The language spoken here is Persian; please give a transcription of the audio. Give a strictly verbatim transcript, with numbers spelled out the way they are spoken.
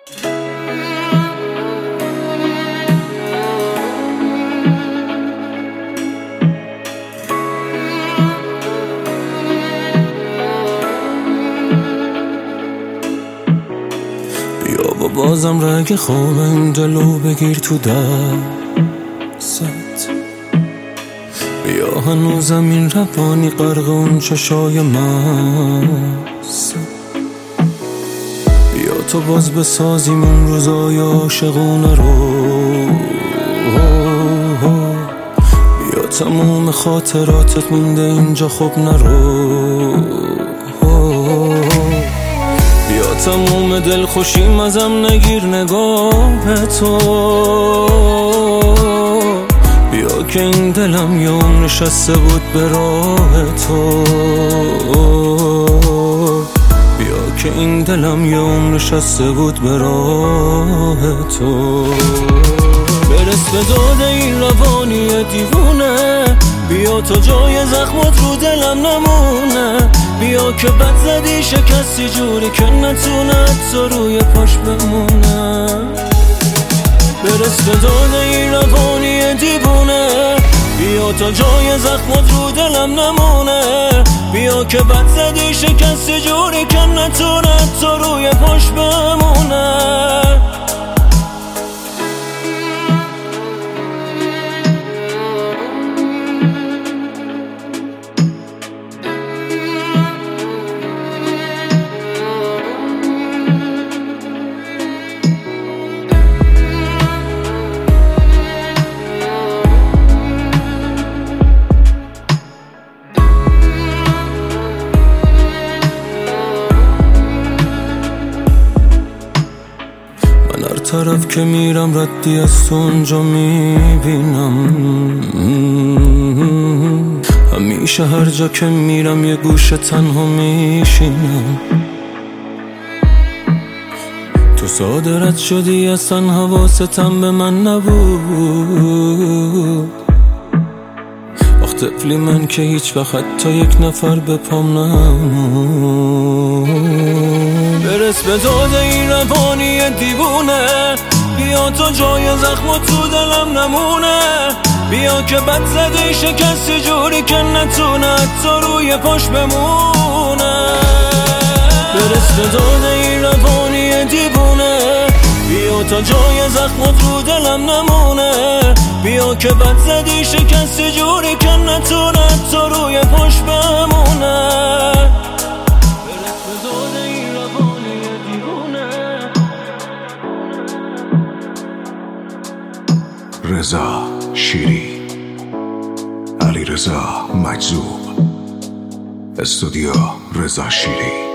بیا با بازم رگ خواب این جلو بگیر تو دست، بیا هنوزم این روانی غرق اون چشای مست، بیا تو باز بسازیم اون روزای عاشقونه رو، بیا تموم خاطراتت مونده اینجا خب نرو، بیا تموم دل خوشیم ازم نگیر نگاه تو، بیا که این دلم یه عمر نشسته بود به راه تو، بیا که این دلم یه عمر نشسته بود به راه تو. برس به داد این روانی دیوونه، بیا تو جای زخمات رو دلم نمونه، بیا که بد زدی شکستی جوری که نتونه حتی روی پاش بمونه. برس به داد این روانی دیوونه، بیا تا جای زخمات رو دلم نمونه، بیا که بد زدی شکستی جوری که نتونه حتی روی پاش بمونه. هر طرف که میرم ردی از تو اونجا میبینم، همیشه هر جا که میرم یه گوشه تنها میشینم، تو ساده رد شدی اصلا حواستم به من نبود، وقت طفلی من که هیچ وقت حتی یک نفر به پام نمود. برس به داد این روانی دیوونه، بیا تو جای زخمات تو دلم نمونه، بیا که بد زدی شکستی جوری که نتونه حتی روی پاش بمونه. برس به داد این روانی دیوونه، بیا تا جای زخمات رو دلم نمونه، بیا که بد زدی شکستی جوری که نتونه حتی روی پاش بمونه. رضا شیری، علی رضا مجذوب، استودیو رضا شیری.